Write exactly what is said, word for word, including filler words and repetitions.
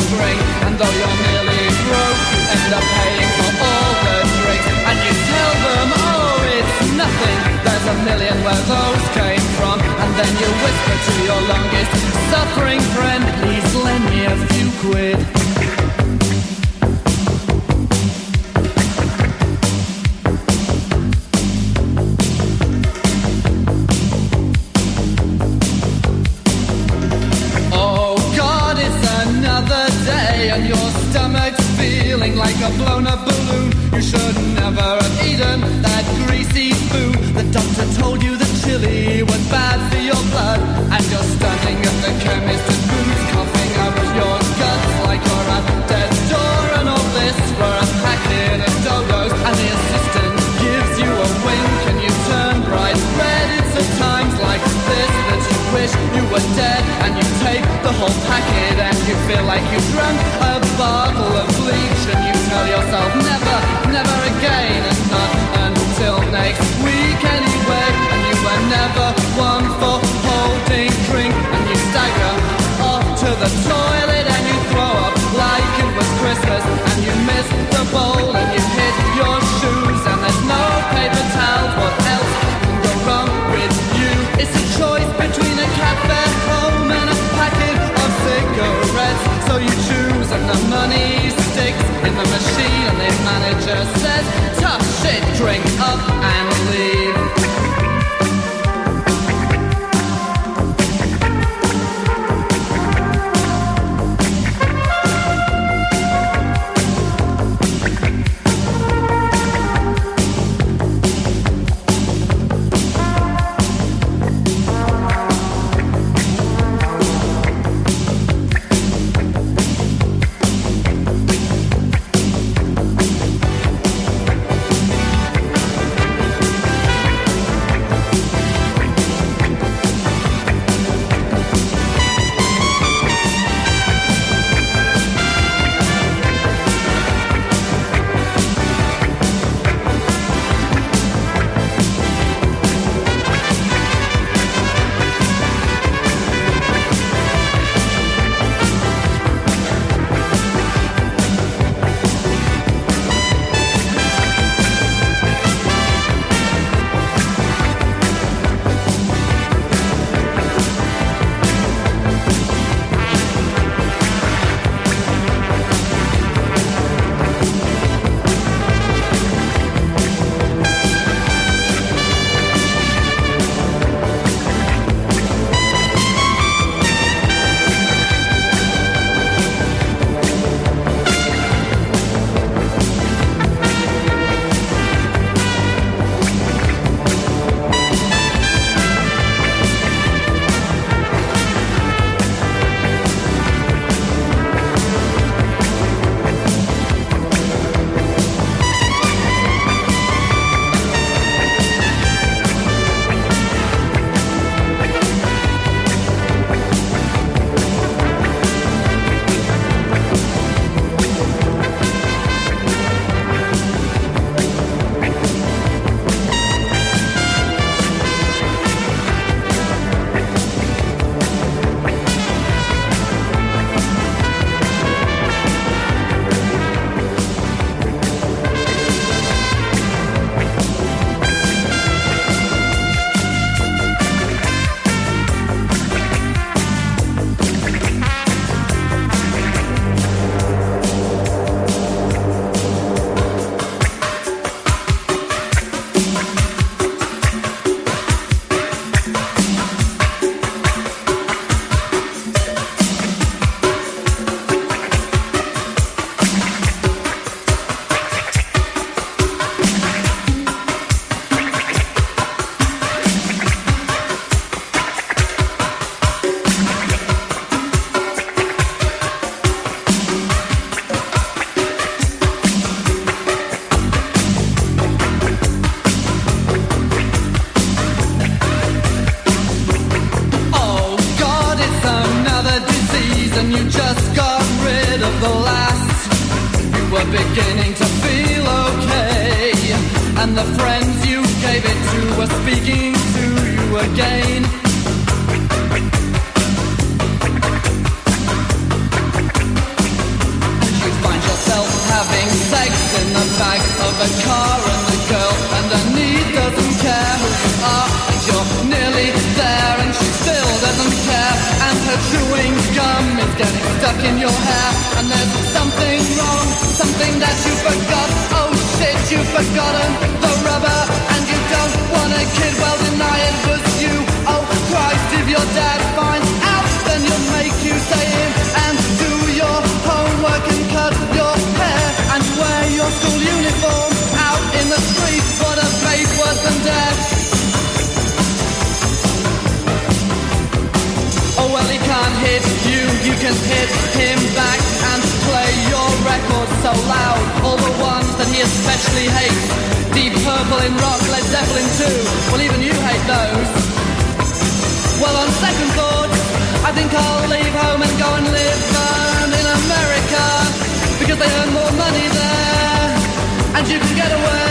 bring. And though you're nearly broke, you end up paying for all the drinks. And you tell them, oh, it's nothing, there's a million where those came from. And then you whisper to your longest suffering friend, please lend me a few quid. And your stomach's feeling like a blown up balloon. You should never have eaten that greasy food. The doctor told you that chili was bad for your blood. And you're standing at the chemist and booze, coughing up your guts like you're at death's door. And all this for a packet of Dodos. And the assistant gives you a wink and you turn bright red. It's at times like this that you wish you were dead. And you take the whole packet and you feel like you drank a bottle of bleach. And you tell yourself never, never again. And not until next week anyway. And you were never one for holding drink. And you stagger off to the toilet and you throw up like it was Christmas. And you miss the bowl and you hit your shoes. And there's no paper towels, what else can go wrong with you? It's a choice between a cafe home and a packet of cigarettes. So you choose and the money sticks in the machine. And the manager says, tough shit, drink up and leave. beginning to feel okay, and the friends you gave it to are speaking to you again. gum is getting stuck in your hair, and there's something wrong, something that you forgot. Oh shit, you've forgotten the rubber, and you don't want a kid, well deny it was you. Oh Christ, if your dad finds out, then he'll make you stay in and do your homework and cut your hair and wear your school uniform out in the street. What a fate worse than death. Oh well, he can't hit you, you can hit him back and play your records so loud, all the ones that he especially hates. Deep Purple in rock, Led Zeppelin too, well even you hate those. Well on second thought, I think I'll leave home and go and live um, in America, because they earn more money there, and you can get away